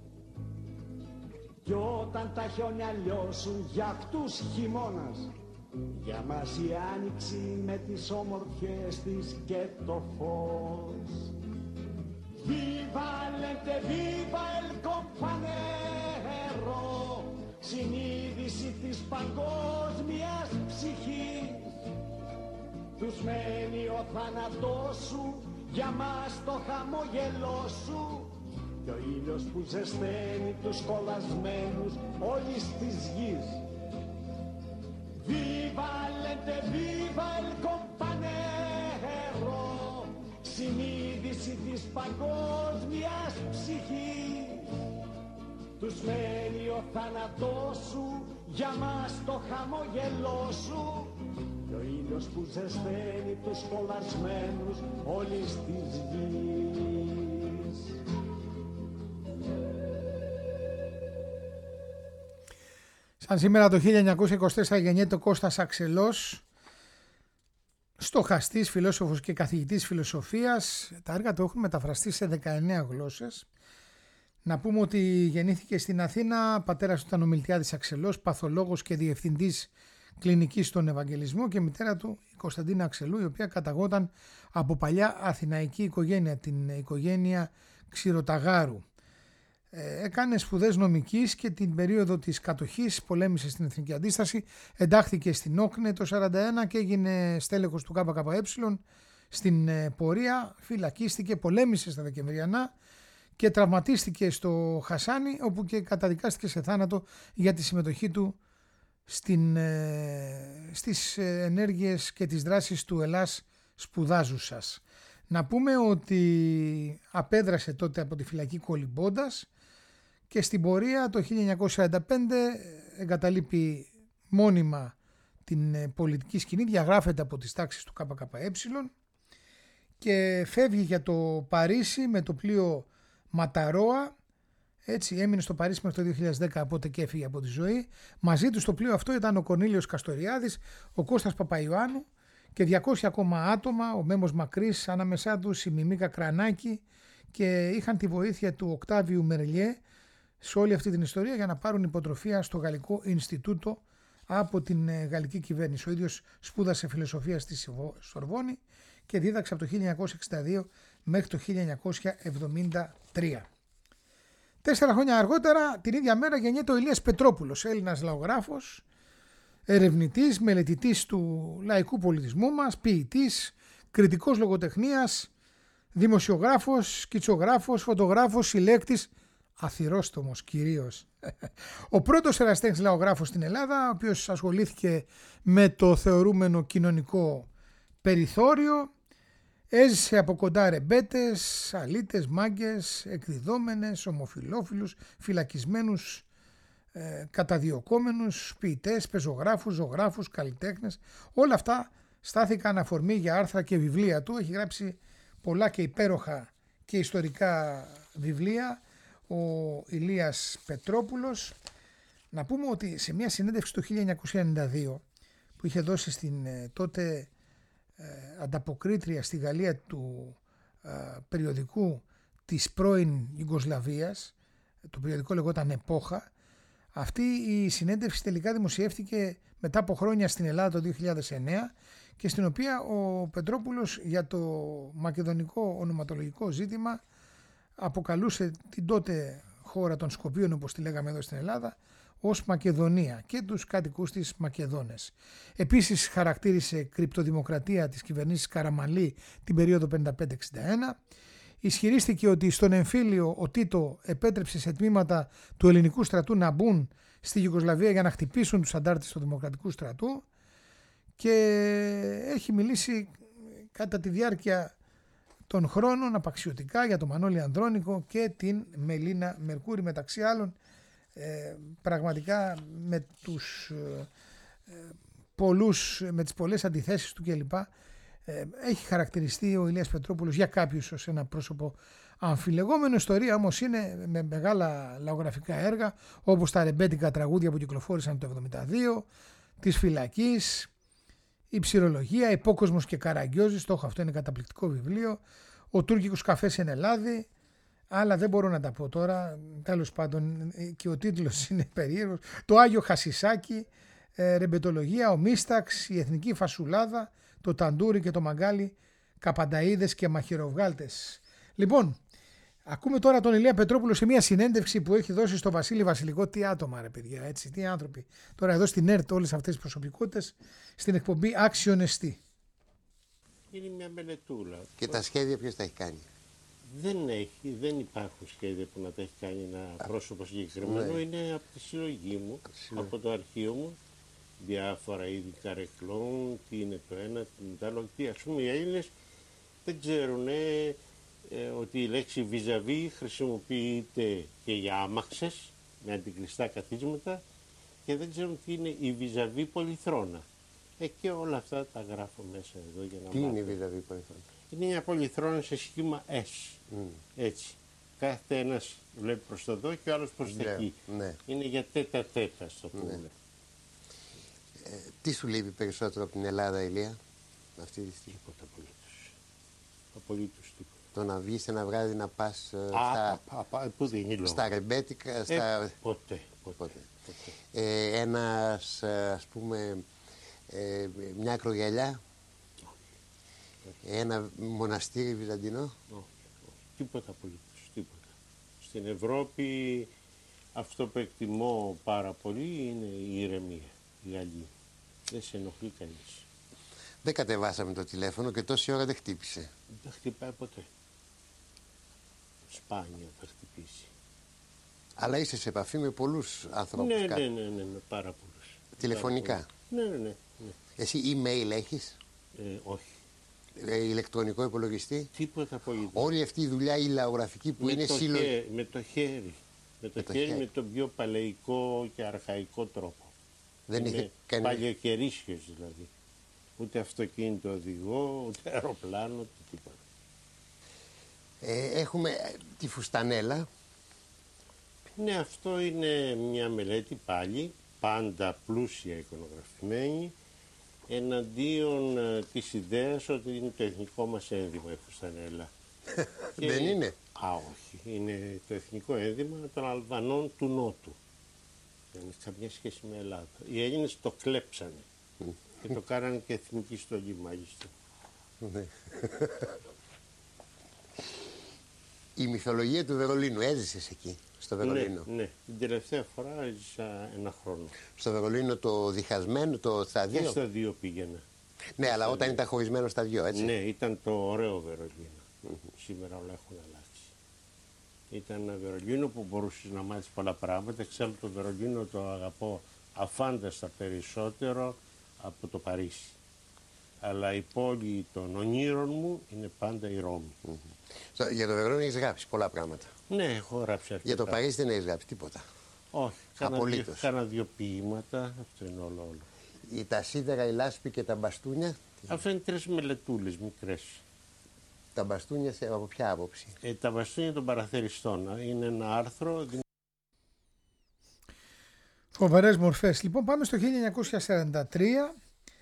Κι όταν τα χιόνια λιώσουν για αυτούς χειμώνας, για μας η άνοιξη με τις όμορφιες της και το φως. Viva lente, viva el compañero, συνείδηση της παγκόσμιας ψυχής. Τους μένει ο θάνατός σου, για μας το χαμόγελό σου, κι ο ήλιος που ζεσταίνει τους κολλασμένους όλης της γης. Viva lente, viva el compañero, συνείδηση της παγκόσμιας ψυχής. Τους μένει ο θάνατός σου, για μας το χαμόγελό σου, κι ο ήλιος που ζεσταίνει τους κολλασμένους όλης της γης. Σαν σήμερα το 1924 γεννιέται ο Κώστας Αξελός, στοχαστής, φιλόσοφος και καθηγητής φιλοσοφίας. Τα έργα του έχουν μεταφραστεί σε 19 γλώσσες. Να πούμε ότι γεννήθηκε στην Αθήνα, πατέρας του ήταν ο Μιλτιάδης Αξελός, παθολόγος και διευθυντής κλινικής στον Ευαγγελισμό, και μητέρα του η Κωνσταντίνα Αξελού, η οποία καταγόταν από παλιά αθηναϊκή οικογένεια, την οικογένεια Ξηροταγάρου. Έκανε σπουδές νομικής και την περίοδο της κατοχής πολέμησε στην Εθνική Αντίσταση, εντάχθηκε στην Όκνε το 1941 και έγινε στέλεχος του ΚΚΕ. Στην πορεία φυλακίστηκε, πολέμησε στα Δεκεμβριανά και τραυματίστηκε στο Χασάνι, όπου και καταδικάστηκε σε θάνατο για τη συμμετοχή του στις ενέργειες και τις δράσεις του Ελλάς σπουδάζουσας. Να πούμε ότι απέδρασε τότε από τη φυλακή κολυμπώντας και στην πορεία το 1945 εγκαταλείπει μόνιμα την πολιτική σκηνή, διαγράφεται από τις τάξεις του ΚΚΕ και φεύγει για το Παρίσι με το πλοίο Ματαρόα. Έτσι έμεινε στο Παρίσι μέχρι το 2010, οπότε και έφυγε από τη ζωή. Μαζί του στο πλοίο αυτό ήταν ο Κορνήλιος Καστοριάδης, ο Κώστας Παπαϊωάννου και 200 ακόμα άτομα, ο Μέμος Μακρύς, ανάμεσά τους η Μιμίκα Κρανάκη, και είχαν τη βοήθεια του Οκτάβιου Μερλιέ σε όλη αυτή την ιστορία για να πάρουν υποτροφία στο Γαλλικό Ινστιτούτο από την γαλλική κυβέρνηση. Ο ίδιος σπούδασε φιλοσοφία στη Σορβόνη και δίδαξε από το 1962 μέχρι το 1973. 4 χρόνια αργότερα, την ίδια μέρα, γεννιέται ο Ηλίας Πετρόπουλος, Έλληνας λαογράφος, ερευνητής, μελετητής του λαϊκού πολιτισμού μας, ποιητής, κριτικός λογοτεχνίας, δημοσιογράφος, σκητσογράφος, φωτογράφος, συλλέκτης, αθυρόστομος κυρίως. Ο πρώτος ερασιτέχνης λαογράφος στην Ελλάδα, ο οποίος ασχολήθηκε με το θεωρούμενο κοινωνικό περιθώριο. Έζησε από κοντά ρεμπέτες, αλήτες, μάγκες, εκδιδόμενες, ομοφυλόφιλους, φυλακισμένους, καταδιωκόμενους, ποιητές, πεζογράφους, ζωγράφους, καλλιτέχνες. Όλα αυτά στάθηκαν αφορμή για άρθρα και βιβλία του. Έχει γράψει πολλά και υπέροχα και ιστορικά βιβλία ο Ηλίας Πετρόπουλος. Να πούμε ότι σε μια συνέντευξη το 1992 που είχε δώσει στην τότε ανταποκρίτρια στη Γαλλία του περιοδικού της πρώην Ιουγκοσλαβίας, το περιοδικό λεγόταν Επόχα, αυτή η συνέντευξη τελικά δημοσιεύτηκε μετά από χρόνια στην Ελλάδα το 2009 και στην οποία ο Πετρόπουλος για το μακεδονικό ονοματολογικό ζήτημα αποκαλούσε την τότε χώρα των Σκοπίων, όπως τη λέγαμε εδώ στην Ελλάδα, ως Μακεδονία και τους κατοικούς της Μακεδόνες. Επίσης χαρακτήρισε κρυπτοδημοκρατία της κυβερνήσης Καραμανλή την περίοδο 55-61. ισχυρίστηκε ότι στον εμφύλιο ο Τίτο επέτρεψε σε τμήματα του ελληνικού στρατού να μπουν στη Ιουγκοσλαβία για να χτυπήσουν τους αντάρτες του Δημοκρατικού στρατού και έχει μιλήσει κατά τη διάρκεια των χρόνων απαξιωτικά για τον Μανώλη Ανδρώνικο και την Μελίνα Μερκούρη, μεταξύ άλλων. Πραγματικά με τις πολλές αντιθέσεις του κλπ. Έχει χαρακτηριστεί ο Ηλίας Πετρόπουλος για κάποιους ως ένα πρόσωπο αμφιλεγόμενο. Ιστορία όμως είναι με μεγάλα λαογραφικά έργα, όπως τα ρεμπέτικα τραγούδια που κυκλοφόρησαν το 1972, της Φυλακής, η Ψηρολογία, Υπόκοσμος και Καραγκιόζης, το έχω, αυτό είναι καταπληκτικό βιβλίο, ο Τούρκικος καφές στην Ελλάδη, αλλά δεν μπορώ να τα πω τώρα, τέλος πάντων και ο τίτλος είναι περίεργος, το Άγιο Χασισάκι, ρεμπετολογία, ο Μίσταξ, η Εθνική Φασουλάδα, το Ταντούρι και το Μαγκάλι, Καπανταΐδες και Μαχαιροβγάλτες. Λοιπόν, ακούμε τώρα τον Ηλία Πετρόπουλο σε μια συνέντευξη που έχει δώσει στο Βασίλη Βασιλικό. Τι άτομα ρε παιδιά, έτσι, τι άνθρωποι. Τώρα εδώ στην ΕΡΤ όλες αυτές τις προσωπικότητες στην εκπομπή Άξιον Εστί. Είναι μια μελετούλα. Και τα σχέδια ποιος τα έχει κάνει? Δεν υπάρχουν σχέδια που να τα έχει κάνει ένα πρόσωπο συγκεκριμένο. Ναι. Είναι από τη συλλογή μου, από το αρχείο μου. Διάφορα είδη καρεκλών, τι είναι το ένα, τι είναι το άλλο. Τι, ας πούμε, οι Έλληνες δεν ξέρουν ότι η λέξη βυζαβί χρησιμοποιείται και για άμαξες με αντικλειστά καθίσματα και δεν ξέρουν τι είναι η βυζαβί πολυθρόνα. Και όλα αυτά τα γράφω μέσα εδώ για να τι είναι η βυζαβί πολυθρόνα? Είναι μια πολυθρόνα σε σχήμα S. Έτσι. Κάθε ένας βλέπει προς το εδώ και ο άλλος προς τα εκεί. Ναι. Είναι για τέτα-τέτα, στο πούμε. Ναι. Τι σου λείπει περισσότερο από την Ελλάδα, Ηλία, αυτή τη στιγμή? Τίποτα απολύτως τίποτα. Το να βγεις ένα βράδυ να πας στα ρεμπέτικα, Ποτέ. Ένας, ας πούμε, μια ακρογιαλιά, ένα μοναστήρι βυζαντινό? Τίποτα απολύτως, τίποτα. Στην Ευρώπη αυτό που εκτιμώ πάρα πολύ είναι η ηρεμία, η αλλή. Δεν σε ενοχλεί κανείς. Δεν κατεβάσαμε το τηλέφωνο και τόση ώρα δεν χτύπησε. Δεν χτυπάει ποτέ. Σπάνια θα χτυπήσει. Αλλά είσαι σε επαφή με πολλούς ανθρώπους? Ναι, με πάρα πολλούς. Τηλεφωνικά? Ναι. Εσύ email έχεις? Όχι. Ηλεκτρονικό υπολογιστή? Τίποτα απολύτως. Όλη αυτή η δουλειά η λαογραφική που είναι συλλογική. Με το χέρι. Με τον πιο παλαιικό και αρχαϊκό τρόπο. Δεν είχε παλιοκαιρίσιος δηλαδή. Ούτε αυτοκίνητο οδηγό, ούτε αεροπλάνο, ούτε τίποτα. Έχουμε τη φουστανέλα. Ναι, αυτό είναι μια μελέτη πάλι, πάντα πλούσια εικονογραφημένη, εναντίον της ιδέας ότι είναι το εθνικό μας ένδυμα η φουστανέλα. Δεν είναι? Όχι. Είναι το εθνικό ένδυμα των Αλβανών του Νότου. Δεν έχει καμία σχέση με Ελλάδα. Οι Έλληνες το κλέψανε και το κάνανε και εθνική στολή μάλιστα. Η μυθολογία του Βερολίνου, έζησες εκεί, στο Βερολίνο? Ναι. Την τελευταία φορά έζησα ένα χρόνο. Στο Βερολίνο το διχασμένο, το στα δύο? Και στα δύο πήγαινα. Ναι, αλλά όταν ήταν χωρισμένο στα δυο, έτσι? Ναι, ήταν το ωραίο Βερολίνο. Σήμερα όλα έχουν αλλάξει. Ήταν ένα Βερολίνο που μπορούσες να μάθεις πολλά πράγματα. Ξέρω το Βερολίνο το αγαπώ αφάνταστα περισσότερο από το Παρίσι. Αλλά η πόλη των ονείρων μου είναι πάντα η Ρώμη. Για το Βερολίνο έχεις γράψει πολλά πράγματα. Ναι, έχω γράψει αρκετά. Για το Παρίσι δεν έχεις γράψει τίποτα? Όχι, κάνα δύο ποίηματα, αυτό είναι όλο. Τα σίδερα, η λάσπη και τα μπαστούνια? Αυτά είναι 3 μελετούλες μικρές. Τα μπαστούνια από ποια άποψη? Τα μπαστούνια των παραθεριστών. Είναι ένα άρθρο. Φοβερές μορφές. Λοιπόν, πάμε στο 1943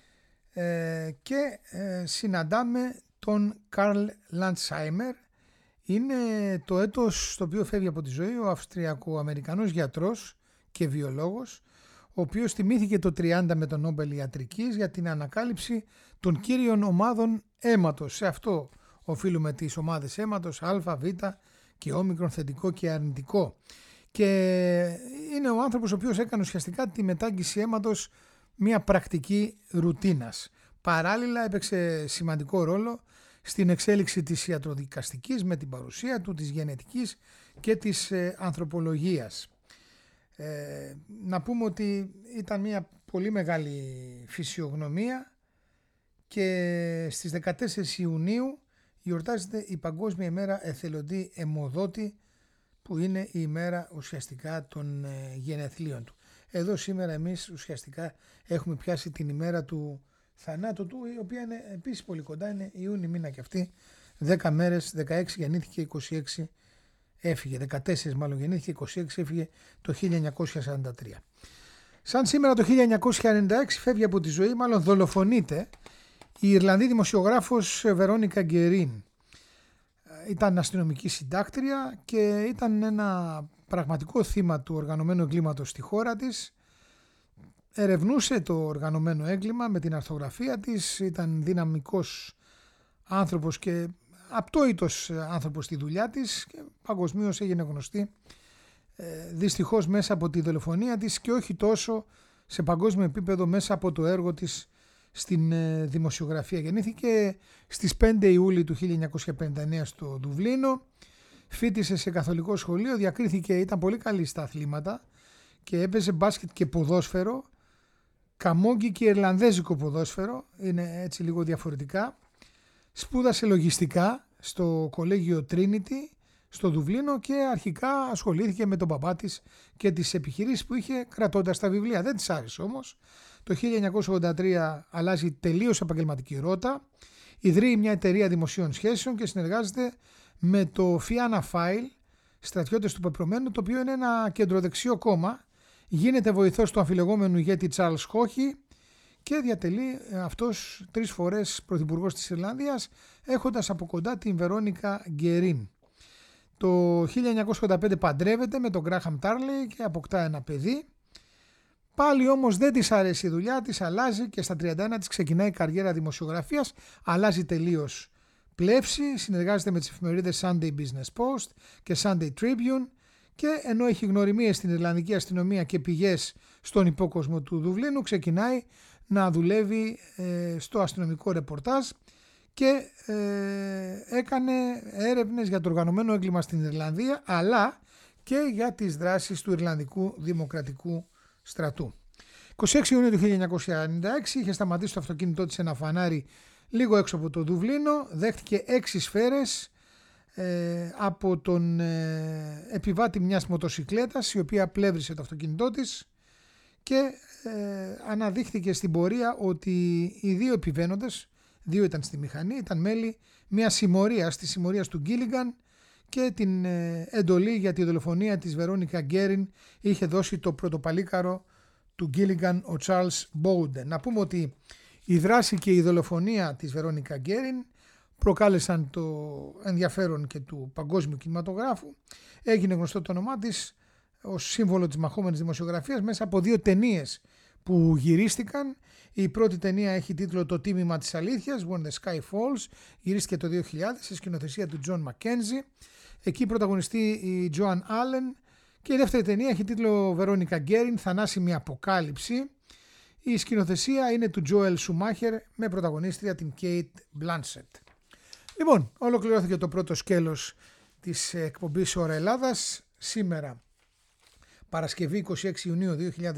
και συναντάμε τον Καρλ Λαντσάιμερ. Είναι το έτος στο οποίο φεύγει από τη ζωή ο Αυστριακο-Αμερικανός γιατρός και βιολόγος, ο οποίος τιμήθηκε το 30 με τον Νόμπελ Ιατρικής για την ανακάλυψη των κύριων ομάδων αίματος. Σε αυτό οφείλουμε τις ομάδες αίματος Α, Β και όμικρον, θετικό και αρνητικό. Και είναι ο άνθρωπος ο οποίος έκανε ουσιαστικά τη μετάγγιση αίματος μια πρακτική ρουτίνας. Παράλληλα έπαιξε σημαντικό ρόλο στην εξέλιξη της ιατροδικαστικής με την παρουσία του, της γενετικής και της ανθρωπολογίας. Να πούμε ότι ήταν μια πολύ μεγάλη φυσιογνωμία και στις 14 Ιουνίου γιορτάζεται η Παγκόσμια ημέρα εθελοντή αιμοδότη, που είναι η ημέρα ουσιαστικά των γενεθλίων του. Εδώ σήμερα εμείς ουσιαστικά έχουμε πιάσει την ημέρα του θανάτου του, η οποία είναι επίσης πολύ κοντά, είναι Ιούνιου μήνα και αυτή, 10 μέρες, 16 γεννήθηκε, 26 έφυγε, 14 μάλλον γεννήθηκε, 26 έφυγε το 1943. Σαν σήμερα το 1996 φεύγει από τη ζωή, μάλλον δολοφονείται, η Ιρλανδή δημοσιογράφος Βερόνικα Γκερίν. Ήταν αστυνομική συντάκτρια και ήταν ένα πραγματικό θύμα του οργανωμένου εγκλήματος στη χώρα της. Ερευνούσε το οργανωμένο έγκλημα με την αρθογραφία της, ήταν δυναμικός άνθρωπος και απτόητος άνθρωπος στη δουλειά της και παγκοσμίως έγινε γνωστή δυστυχώς μέσα από τη δολοφονία της και όχι τόσο σε παγκόσμιο επίπεδο μέσα από το έργο της στην δημοσιογραφία. Γεννήθηκε στις 5 Ιούλη του 1959 στο Δουβλίνο, φοιτήσε σε καθολικό σχολείο, διακρίθηκε, ήταν πολύ καλή στα αθλήματα και έπαιζε μπάσκετ και ποδόσφαιρο, καμόγγι και ιρλανδέζικο ποδόσφαιρο, είναι έτσι λίγο διαφορετικά. Σπούδασε λογιστικά στο κολέγιο Trinity στο Δουβλίνο και αρχικά ασχολήθηκε με τον μπαμπά της και τις επιχειρήσεις που είχε κρατώντας τα βιβλία. Δεν της άρεσε όμως. Το 1983 αλλάζει τελείως επαγγελματική ρότα, ιδρύει μια εταιρεία δημοσίων σχέσεων και συνεργάζεται με το Fianna Fáil, στρατιώτες του πεπρωμένου, το οποίο είναι ένα κεντροδεξιό κόμμα. Γίνεται βοηθός του αμφιλεγόμενου ηγέτη Charles Haughey και διατελεί αυτός 3 φορές πρωθυπουργός της Ιρλανδίας, έχοντας από κοντά την Βερόνικα Γκερίν. Το 1985 παντρεύεται με τον Γκράχαμ Τάρλεϊ και αποκτά ένα παιδί. Πάλι όμως δεν της αρέσει η δουλειά της, αλλάζει και στα 31 της ξεκινάει καριέρα δημοσιογραφίας, αλλάζει τελείως πλεύση, συνεργάζεται με τις εφημερίδες Sunday Business Post και Sunday Tribune και ενώ έχει γνωριμίες στην Ιρλανδική αστυνομία και πηγές στον υπόκοσμο του Δουβλίνου, ξεκινάει να δουλεύει στο αστυνομικό ρεπορτάζ και έκανε έρευνες για το οργανωμένο έγκλημα στην Ιρλανδία αλλά και για τις δράσεις του Ιρλανδικού Δημοκρατικού Στρατού. 26 Ιουνίου του 1996 είχε σταματήσει το αυτοκίνητό της σε ένα φανάρι λίγο έξω από το Δουβλίνο, δέχτηκε 6 σφαίρες από τον επιβάτη μιας μοτοσικλέτας η οποία πλεύρισε το αυτοκίνητό της και αναδείχθηκε στην πορεία ότι οι 2 επιβαίνοντες, 2 ήταν στη μηχανή, ήταν μέλη μια συμμορίας, της συμμορίας του Γκίλιγκαν και την εντολή για τη δολοφονία της Βερόνικα Γκέριν είχε δώσει το πρωτοπαλίκαρο του Γκίλιγκαν ο Charles Bowden. Να πούμε ότι η δράση και η δολοφονία της Βερόνικα Γκέριν προκάλεσαν το ενδιαφέρον και του παγκόσμιου κινηματογράφου. Έγινε γνωστό το όνομά της ως σύμβολο της μαχόμενης δημοσιογραφίας μέσα από 2 ταινίες που γυρίστηκαν. Η πρώτη ταινία έχει τίτλο «Το τίμημα της αλήθειας», When the Sky Falls, γυρίστηκε το 2000 σε σκηνοθεσία του John Mackenzie. Εκεί πρωταγωνιστεί η Joan Allen και η δεύτερη ταινία έχει τίτλο «Βερόνικα Γκέριν, θανάσιμη αποκάλυψη». Η σκηνοθεσία είναι του Joel Schumacher με πρωταγωνίστρια την Kate Blanchett. Λοιπόν, ολοκληρώθηκε το πρώτο σκέλος της εκπομπής Ώρα Ελλάδας σήμερα Παρασκευή 26 Ιουνίου 2026.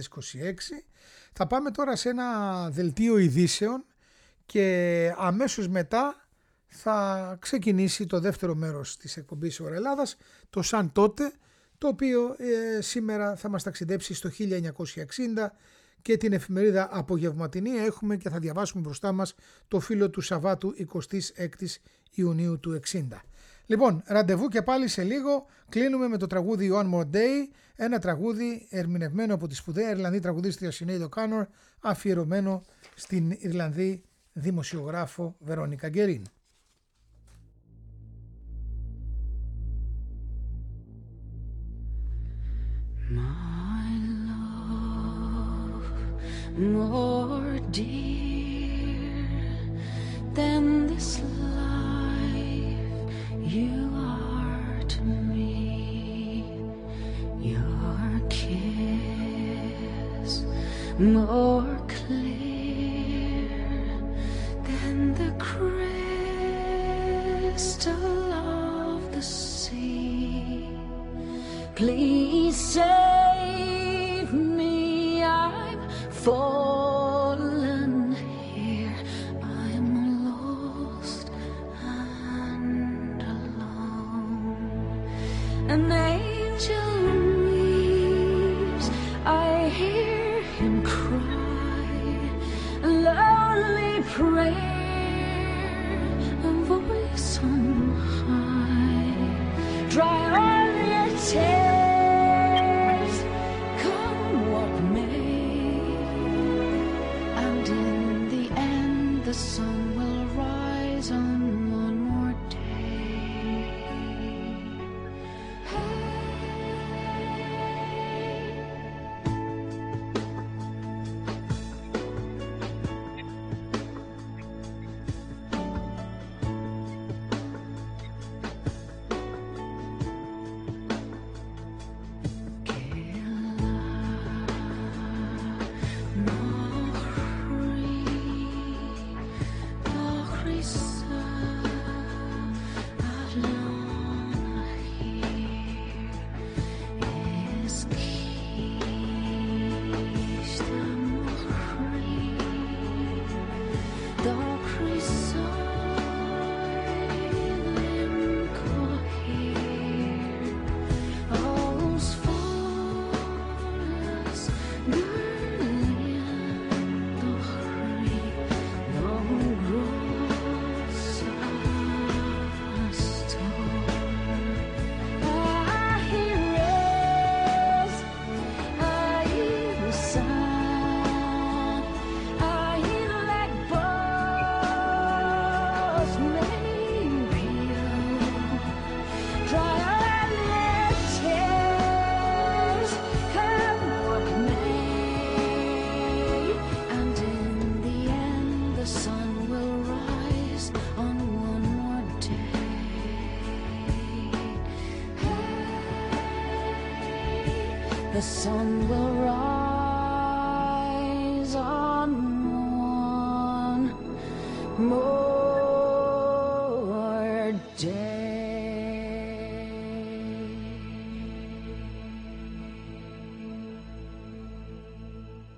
Θα πάμε τώρα σε ένα δελτίο ειδήσεων και αμέσως μετά θα ξεκινήσει το δεύτερο μέρος της εκπομπής Ώρα Ελλάδας, το Σαν τότε, το οποίο σήμερα θα μας ταξιδέψει στο 1960 και την εφημερίδα Απογευματινή έχουμε και θα διαβάσουμε μπροστά μας το φύλλο του Σαββάτου 26 Ιουνίου του 60. Λοιπόν, ραντεβού και πάλι σε λίγο. Κλείνουμε με το τραγούδι One More Day, ένα τραγούδι ερμηνευμένο από τη σπουδαία Ιρλανδή τραγουδίστρια Sinéad O'Connor, αφιερωμένο στην Ιρλανδή δημοσιογράφο Βερόνικα Γκερίν. My love, more dear than this life you are to me. Your kiss more clear than the crystal still love the sea. Please save me, I'm fallen here. I'm lost and alone. An angel weeps, I hear him cry, a lonely prayer, a voice on high. Dry all your tears, come what may, and in the end the sun will rise on one more day. The sun will rise on one more day. The sun will rise on one more day. More day.